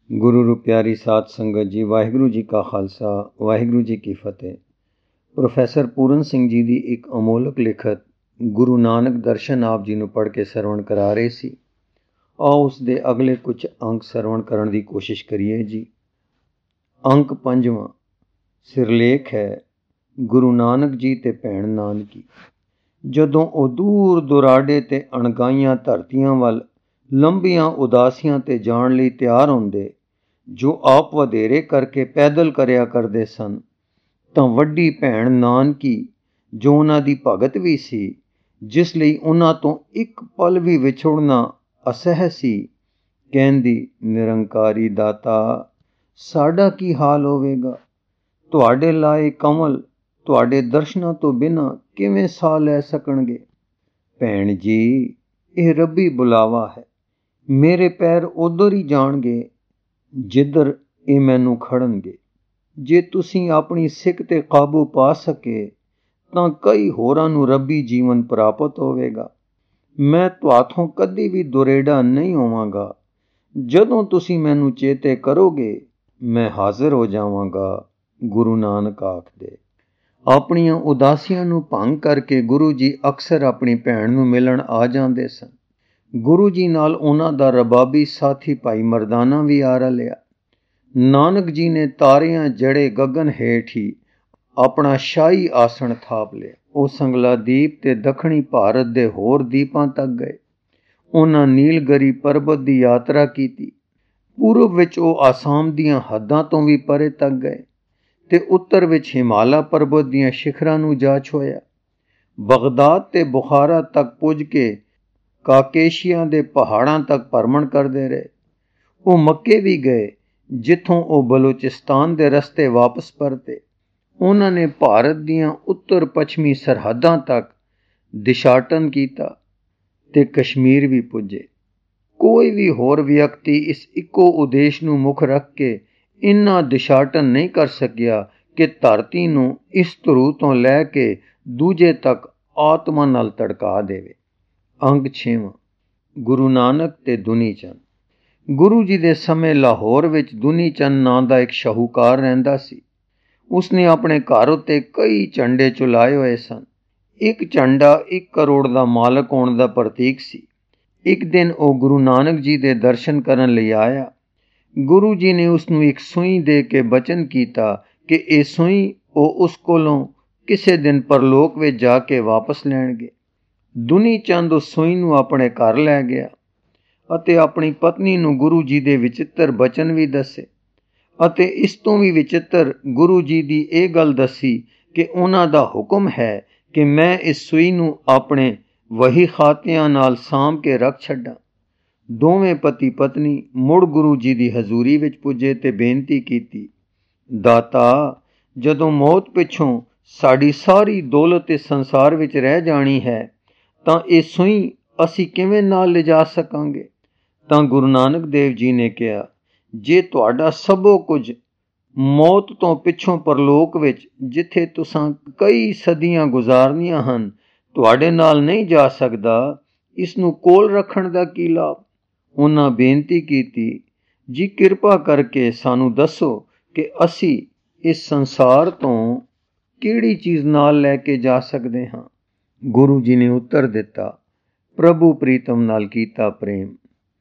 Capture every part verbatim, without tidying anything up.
गुरु रू प्यारी साध संगत जी, वाहिगुरु जी का खालसा वाहिगुरु जी की फतेह। प्रोफैसर पूरन सिंह जी की एक अमोलक लिखत गुरु नानक दर्शन आप जी नूं पढ़ के सरवण करा रहे सी। आओ उस दे अगले कुछ अंक सरवण करन दी कोशिश करिए जी। अंक पंजवां सिरलेख है गुरु नानक जी ते भैण नानकी। जदों ओ दूर दुराडे ते अणगाइयां धरतियां वल लंबियां उदासियां ते जाण लई ਤਿਆਰ ਹੁੰਦੇ, जो आप वधेरे करके पैदल करिया करते सन, तां वड्डी भैण नानकी जो उन्हां दी भगत भी सी, जिस लई उन्हां तों एक पल भी विछुड़ना असह सी, कहंदी निरंकारी दाता साडा की हाल होवेगा। तुहाडे लाए कमल तुहाडे दर्शनां तो बिना किवें साह लै सकणगे। भैण जी, यह रब्बी बुलावा है। मेरे पैर उधर ही जाणगे जिधर ये मैनू खड़नगे। जे तुसीं अपनी सिक ते काबू पा सके तां कई होरां नूं रब्बी जीवन प्राप्त होवेगा। मैं तुहाथों कदी भी दुरेड़ा नहीं होवांगा। जदों तुसीं मैनू चेते करोगे मैं हाजिर हो जावांगा। गुरु नानक आखदे। अपनियां उदासियां नूं भंग करके गुरु जी अक्सर अपनी भैण नूं मिलण आ जांदे सन। गुरु जी नाल उन्हां दा रबाबी साथी भाई मरदाना भी आ रलिया। नानक जी ने तारियां जड़े गगन हेठ ही अपना शाही आसन थाप लिया। ਉਹ ਸੰਗਲਾਦੀਪ ਤੇ ਦੱਖਣੀ ਭਾਰਤ ਦੇ ਹੋਰ ਦੀਪਾਂ ਤੱਕ ਗਏ। ਉਹਨਾਂ ਨੀਲਗਰੀ ਪਰਬਤ ਦੀ ਯਾਤਰਾ ਕੀਤੀ। ਪੂਰਬ ਵਿੱਚ ਉਹ ਆਸਾਮ ਦੀਆਂ ਹੱਦਾਂ ਤੋਂ ਵੀ ਪਰੇ ਤੱਕ ਗਏ ਤੇ ਉੱਤਰ ਵਿੱਚ ਹਿਮਾਲਾ ਪਰਬਤ ਦੀਆਂ ਸ਼ਿਖਰਾਂ ਨੂੰ ਜਾ ਛੋਇਆ। ਬਗਦਾਦ ਤੇ ਬੁਖਾਰਾ ਤੱਕ ਪੁੱਜ ਕੇ ਕਾਕੇਸ਼ੀਆ ਦੇ ਪਹਾੜਾਂ ਤੱਕ ਭਰਮਣ ਕਰਦੇ ਰਹੇ। ਉਹ ਮੱਕੇ ਵੀ ਗਏ, ਜਿੱਥੋਂ ਉਹ ਬਲੋਚਿਸਤਾਨ ਦੇ ਰਸਤੇ ਵਾਪਸ ਪਰਤੇ। ਉਹਨਾਂ ਨੇ ਭਾਰਤ ਦੀਆਂ ਉੱਤਰ ਪੱਛਮੀ ਸਰਹੱਦਾਂ ਤੱਕ ਦਿਸ਼ਾਟਨ ਕੀਤਾ ਤੇ ਕਸ਼ਮੀਰ ਵੀ ਪੁੱਜੇ। ਕੋਈ ਵੀ ਹੋਰ ਵਿਅਕਤੀ ਇਸ ਇੱਕੋ ਉਦੇਸ਼ ਨੂੰ ਮੁੱਖ ਰੱਖ ਕੇ ਇੰਨਾ ਦਿਸ਼ਾਟਨ ਨਹੀਂ ਕਰ ਸਕਿਆ ਕਿ ਧਰਤੀ ਨੂੰ ਇਸ ਧਰੂ ਤੋਂ ਲੈ ਕੇ ਦੂਜੇ ਤੱਕ ਆਤਮਾ ਨਾਲ ਤੜਕਾ ਦੇਵੇ। ਅੰਗ ਛੇਵਾਂ ਗੁਰੂ ਨਾਨਕ ਤੇ ਦੁਨੀ ਚੰਦ। ਗੁਰੂ ਜੀ ਦੇ ਸਮੇਂ ਲਾਹੌਰ ਵਿੱਚ ਦੁਨੀ ਚੰਦ ਨਾਂ ਦਾ ਇੱਕ ਸ਼ਾਹੂਕਾਰ ਰਹਿੰਦਾ ਸੀ। ਉਸਨੇ ਆਪਣੇ ਘਰ ਉੱਤੇ ਕਈ ਝੰਡੇ ਝੁਲਾਏ ਹੋਏ ਸਨ। ਇੱਕ ਝੰਡਾ ਇੱਕ ਕਰੋੜ ਦਾ ਮਾਲਕ ਹੋਣ ਦਾ ਪ੍ਰਤੀਕ ਸੀ। ਇੱਕ ਦਿਨ ਉਹ ਗੁਰੂ ਨਾਨਕ ਜੀ ਦੇ ਦਰਸ਼ਨ ਕਰਨ ਲਈ ਆਇਆ। ਗੁਰੂ ਜੀ ਨੇ ਉਸਨੂੰ ਇੱਕ ਸੂਈ ਦੇ ਕੇ ਬਚਨ ਕੀਤਾ ਕਿ ਇਹ ਸੂਈ ਉਹ ਉਸ ਕੋਲੋਂ ਕਿਸੇ ਦਿਨ ਪਰਲੋਕ ਵਿੱਚ ਜਾ ਕੇ ਵਾਪਸ ਲੈਣਗੇ। ਦੁਨੀ ਚੰਦ ਉਸ ਸੂਈ ਨੂੰ ਆਪਣੇ ਘਰ ਲੈ ਗਿਆ ਅਤੇ ਆਪਣੀ ਪਤਨੀ ਨੂੰ ਗੁਰੂ ਜੀ ਦੇ ਵਿਚਿੱਤਰ ਬਚਨ ਵੀ ਦੱਸੇ ਅਤੇ ਇਸ ਤੋਂ ਵੀ ਵਿਚਿੱਤਰ ਗੁਰੂ ਜੀ ਦੀ ਇਹ ਗੱਲ ਦੱਸੀ ਕਿ ਉਹਨਾਂ ਦਾ ਹੁਕਮ ਹੈ ਕਿ ਮੈਂ ਇਸ ਸੂਈ ਨੂੰ ਆਪਣੇ ਵਹੀ ਖਾਤਿਆਂ ਨਾਲ ਸਾਂਭ ਕੇ ਰੱਖ ਛੱਡਾਂ। ਦੋਵੇਂ ਪਤੀ ਪਤਨੀ ਮੁੜ ਗੁਰੂ ਜੀ ਦੀ ਹਜ਼ੂਰੀ ਵਿੱਚ ਪੁੱਜੇ ਤੇ ਬੇਨਤੀ ਕੀਤੀ, ਦਾਤਾ ਜਦੋਂ ਮੌਤ ਪਿੱਛੋਂ ਸਾਡੀ ਸਾਰੀ ਦੌਲਤ ਇਸ ਸੰਸਾਰ ਵਿੱਚ ਰਹਿ ਜਾਣੀ ਹੈ ਤਾਂ ਇਹ ਸੂਈ ਅਸੀਂ ਕਿਵੇਂ ਨਾਲ ਲਿਜਾ ਸਕਾਂਗੇ। ਤਾਂ ਗੁਰੂ ਨਾਨਕ ਦੇਵ ਜੀ ਨੇ ਕਿਹਾ, ਜੇ ਤੁਹਾਡਾ ਸਭੋ ਕੁਝ ਮੌਤ ਤੋਂ ਪਿੱਛੋਂ ਪਰਲੋਕ ਵਿੱਚ ਜਿੱਥੇ ਤੁਸਾਂ ਕਈ ਸਦੀਆਂ ਗੁਜ਼ਾਰਨੀਆਂ ਹਨ ਤੁਹਾਡੇ ਨਾਲ ਨਹੀਂ ਜਾ ਸਕਦਾ, ਇਸ ਨੂੰ ਕੋਲ ਰੱਖਣ ਦਾ ਕੀ ਲਾਭ। ਉਹਨਾਂ ਬੇਨਤੀ ਕੀਤੀ, ਜੀ ਕਿਰਪਾ ਕਰਕੇ ਸਾਨੂੰ ਦੱਸੋ ਕਿ ਅਸੀਂ ਇਸ ਸੰਸਾਰ ਤੋਂ ਕਿਹੜੀ ਚੀਜ਼ ਨਾਲ ਲੈ ਕੇ ਜਾ ਸਕਦੇ ਹਾਂ। ਗੁਰੂ ਜੀ ਨੇ ਉੱਤਰ ਦਿੱਤਾ, ਪ੍ਰਭੂ ਪ੍ਰੀਤਮ ਨਾਲ ਕੀਤਾ ਪ੍ਰੇਮ,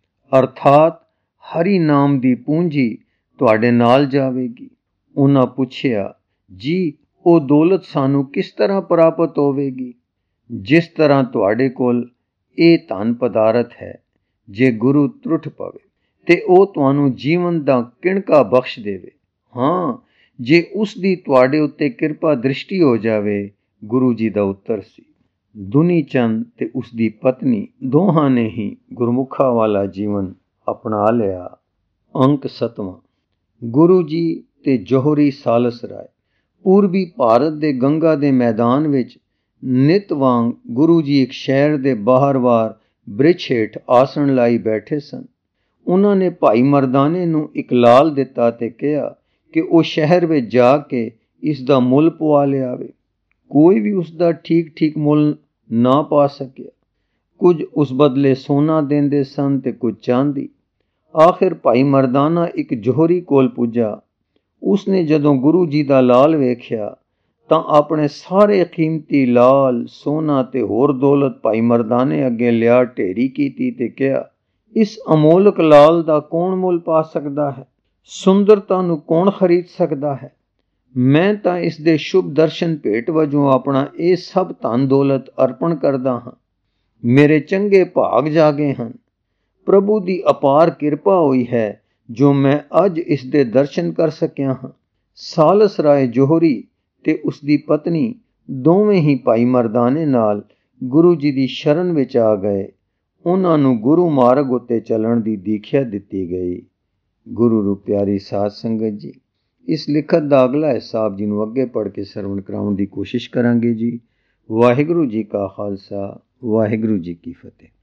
ਅਰਥਾਤ ਹਰੀ ਨਾਮ ਦੀ ਪੂੰਜੀ ਤੁਹਾਡੇ ਨਾਲ ਜਾਵੇਗੀ। ਉਹਨਾਂ ਪੁੱਛਿਆ, ਜੀ ਉਹ ਦੌਲਤ ਸਾਨੂੰ ਕਿਸ ਤਰ੍ਹਾਂ ਪ੍ਰਾਪਤ ਹੋਵੇਗੀ। ਜਿਸ ਤਰ੍ਹਾਂ ਤੁਹਾਡੇ ਕੋਲ ਇਹ ਧਨ ਪਦਾਰਥ ਹੈ, ਜੇ ਗੁਰੂ ਤਰੁੱਠ ਪਵੇ ਤੇ ਉਹ ਤੁਹਾਨੂੰ ਜੀਵਨ ਦਾ ਕਿਣਕਾ ਬਖਸ਼ ਦੇਵੇ। ਹਾਂ, ਜੇ ਉਸ ਦੀ ਤੁਹਾਡੇ ਉੱਤੇ ਕਿਰਪਾ ਦ੍ਰਿਸ਼ਟੀ ਹੋ ਜਾਵੇ। ਗੁਰੂ ਜੀ ਦਾ ਉੱਤਰ ਸੀ। ਦੁਨੀ ਚੰਦ ਤੇ ਉਸ ਦੀ ਪਤਨੀ ਦੋਹਾਂ ਨੇ ਹੀ ਗੁਰਮੁਖਾਂ ਵਾਲਾ ਜੀਵਨ ਅਪਣਾ ਲਿਆ। ਅੰਕ ਸੱਤਵਾਂ ਗੁਰੂ ਜੀ ਤੇ ਜੋਹਰੀ ਸਾਲਸ ਰਾਏ। ਪੂਰਬੀ ਭਾਰਤ ਦੇ ਗੰਗਾ ਦੇ ਮੈਦਾਨ ਵਿੱਚ ਨਿਤ ਵਾਂਗ ਗੁਰੂ ਜੀ ਇੱਕ ਸ਼ਹਿਰ ਦੇ ਬਾਹਰਵਾਰ ਬ੍ਰਿਛ ਹੇਠ ਆਸਣ ਲਾਈ ਬੈਠੇ ਸਨ। ਉਹਨਾਂ ਨੇ ਭਾਈ ਮਰਦਾਨੇ ਨੂੰ ਇੱਕ ਲਾਲ ਦਿੱਤਾ ਤੇ ਕਿਹਾ ਕਿ ਉਹ ਸ਼ਹਿਰ ਵਿੱਚ ਜਾ ਕੇ ਇਸ ਦਾ ਮੁੱਲ ਪਵਾ ਲਿਆਵੇ। ਕੋਈ ਵੀ ਉਸ ਦਾ ਠੀਕ ਠੀਕ ਮੁੱਲ ਨਾ ਪਾ ਸਕਿਆ। ਕੁਝ ਉਸ ਬਦਲੇ ਸੋਨਾ ਦਿੰਦੇ ਸਨ ਤੇ ਕੁਝ ਚਾਂਦੀ। ਆਖਿਰ ਭਾਈ ਮਰਦਾਨਾ ਇੱਕ ਜੋਹਰੀ ਕੋਲ ਪੁੱਜਾ। ਉਸਨੇ ਜਦੋਂ ਗੁਰੂ ਜੀ ਦਾ ਲਾਲ ਵੇਖਿਆ ਤਾਂ ਆਪਣੇ ਸਾਰੇ ਕੀਮਤੀ ਲਾਲ, ਸੋਨਾ ਤੇ ਹੋਰ ਦੌਲਤ ਭਾਈ ਮਰਦਾਨੇ ਅੱਗੇ ਲਿਆ ਢੇਰੀ ਕੀਤੀ ਤੇ ਕਿਹਾ, ਇਸ ਅਮੋਲਕ ਲਾਲ ਦਾ ਕੌਣ ਮੁੱਲ ਪਾ ਸਕਦਾ ਹੈ? ਸੁੰਦਰਤਾ ਨੂੰ ਕੌਣ ਖਰੀਦ ਸਕਦਾ ਹੈ? ਮੈਂ ਤਾਂ ਇਸ ਦੇ ਸ਼ੁਭ ਦਰਸ਼ਨ ਭੇਟ ਵਜੋਂ ਆਪਣਾ ਇਹ ਸਭ ਧਨ ਦੌਲਤ ਅਰਪਣ ਕਰਦਾ ਹਾਂ। ਮੇਰੇ ਚੰਗੇ ਭਾਗ ਜਾਗੇ ਹਨ। ਪ੍ਰਭੂ ਦੀ ਅਪਾਰ ਕਿਰਪਾ ਹੋਈ ਹੈ ਜੋ ਮੈਂ ਅੱਜ ਇਸ ਦੇ ਦਰਸ਼ਨ ਕਰ ਸਕਿਆ ਹਾਂ। ਸਾਲਸ ਰਾਏ ਜੋਹਰੀ ਤੇ ਉਸ ਦੀ ਪਤਨੀ ਦੋਵੇਂ ਹੀ ਭਾਈ ਮਰਦਾਨੇ ਨਾਲ ਗੁਰੂ ਜੀ ਦੀ ਸ਼ਰਨ ਵਿੱਚ ਆ ਗਏ। ਉਹਨਾਂ ਨੂੰ ਗੁਰੂ ਮਾਰਗ ਉੱਤੇ ਚੱਲਣ ਦੀ ਦੀਖਿਆ ਦਿੱਤੀ ਗਈ। ਗੁਰੂ ਰੂਪ ਪਿਆਰੀ ਸਾਧ ਸੰਗਤ ਜੀ, ਇਸ ਲਿਖਤ ਦਾ ਅਗਲਾ ਹਿੱਸਾ ਆਪ ਜੀ ਨੂੰ ਅੱਗੇ ਪੜ੍ਹ ਕੇ ਸਰਵਣ ਕਰਾਉਣ ਦੀ ਕੋਸ਼ਿਸ਼ ਕਰਾਂਗੇ ਜੀ। ਵਾਹਿਗੁਰੂ ਜੀ ਕਾ ਖਾਲਸਾ, ਵਾਹਿਗੁਰੂ ਜੀ ਕੀ ਫਤਿਹ।